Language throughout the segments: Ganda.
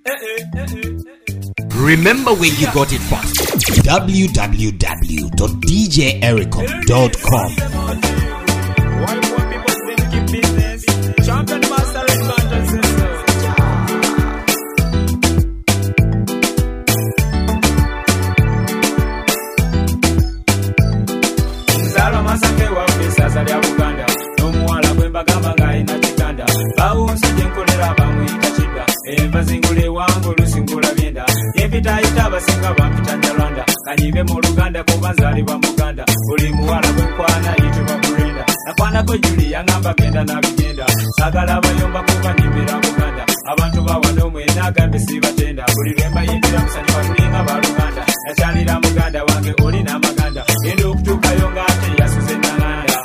Remember where you got it from. www.djericom.com. Why poor people still keep business? Champion master and content system. Mzalo masange wa pesa za ya Buganda. Nomuwala kwembagamba ngaina chiganda. Bawunsi jenkolera bamwita chida. Eva zingule wangu lusingula byenda. Yepita ita basinga bampita Nyalanda. Kanyibe mu Luganda kuba nzalibwa Muganda. Buli muwala kwekwana yitibwa Bulinda. Nakwana ko Juli yangamba genda na bigenda. Sagala bayomba kuba nyimira Buganda. Abantu bawano mwena agambe sibatenda. Buli lwemba yimbira musani batulinga ba Luganda. Nakyalira Muganda wange oli n'amaganda. Genda okutuukayo ng'ate yasuze Nalanda.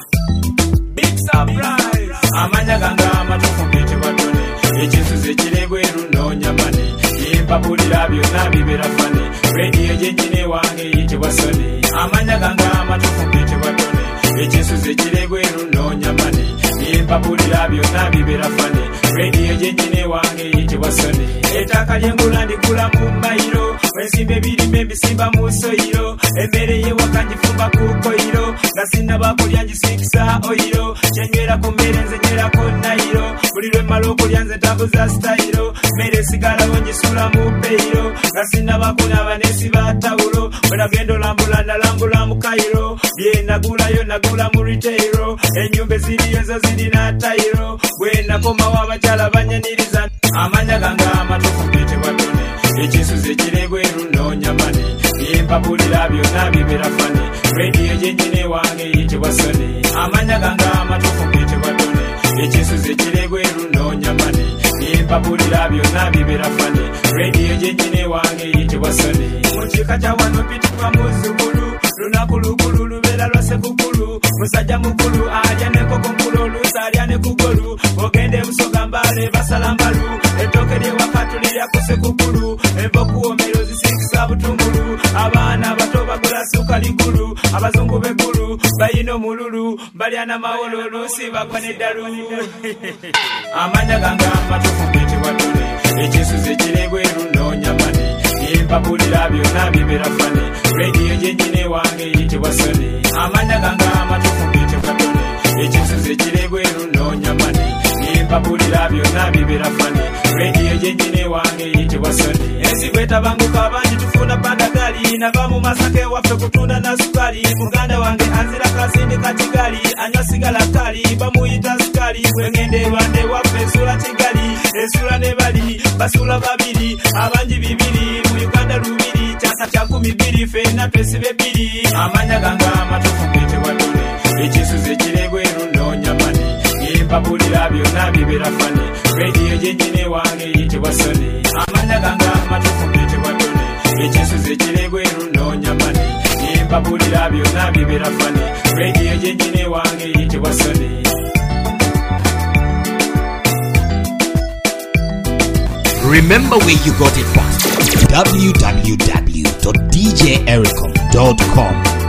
Big surprise! Amanya ganga amatuufu mpitibwa Tony. Ekinsuze kirebweru n'onyamani. Yempapulira byonna bibera fani. Radio gyennyini wange yitibwa Sony. Amanya ganga amatuufu mpitibwa Tony. Ekinsuze kirebweru n'onyamani. Yempapulira byonna bibera fani. Radio gyennyini wange yitibwa Sony. Ettaka ly'engula ndigula mu mayiro. Wensimba ebirime mbisimba mu soyiro. Emmere y'ewaka ngifumba ku koyiro. Nga sinnaba kulya ngisikisa oyiro. Kyenywera ku mmere nze nywerako nayiro. Buli lwe mmala okulya nze ntambuza sitayiro. Mmere esigalawo ngisula mu peyiro. Nga sinnaba kunaaba neesiba tawulo. Bwe nagenda olambula nalambula mu kayiro. Bye nagulayo nagula mu retairo. Ennyumba eziriyo ezo zirina tayiro. Bwe nakomawo abakyala banyaniriza. Amanya ganga amatuufu mpitibwa Tony. Ekinsuze kirebweru n'onyamani. Yempapulira byonna bibera fani. Radio gyennyini wange yitibwa Sony. Amanya ganga amatuufu mpitibwa Tony. Ekinsuze kirebweru n'onyamani. Yempapulira byonna bibera fani. Radio gyennyini wange yitibwa Sony. Mu kika kya wano mpitibwa muzzukulu. Lunaku lukulu lubeera lwa sekukulu. Musajja mukulu alya n'enkoko nkulu oluusi alya ne kugolu. Ogende Busoga Mbale basala mbalu. Ettooke ly'ewaka tulirya ku sekukulu. Enva okuwoomero zisikisa butungulu. Abaana abato bagula sukali gulu. Abazungu b'eggulu bayina omululu. Balya n'amawolo oluusi bagwa n'eddalu. Amanya ganga amatuufu mpitibwa Tony. Ekinsuze kirebweru n'onyamani. Yempapulira byonna bibera fani. Radio gyennyini wange yitibwa Sony. Amanya ganga amatuufu mpitibwa Tony. Ekinsuze kirebweru n'onyamani. Yempapulira byonna bibera fani. Radio gyennyini wange yitibwa Sony. Ensigo etabanguka bangi tufuna bandagali. Nava mu Masaka waffe kutunda na sukali. Muganda wange anzira kasindika Kigali. Anywa sigala kali bamuyita sukali. Wengende Rwanda waffe esula Kigali. Esula ne bali basula babiri. Abangi bibiri mu Uganda lubiri. Kyasa kya 12 ffenna twesibe bbiri. Amanya ganga amatuufu mpitibwa Tony. Ekinsuze kirebweru n'onyamani. Yempapulira byonna bibera fani. Radio gyennyini wange yitibwa Sony. Amanya ganga amatuufu mpitibwa Tony. Ekinsuze kirebweru n'onyamani. Yempapulira byonna bibera fani. Radio gyennyini wange yitibwa Sony. Remember where you got it from. www.djericom.com.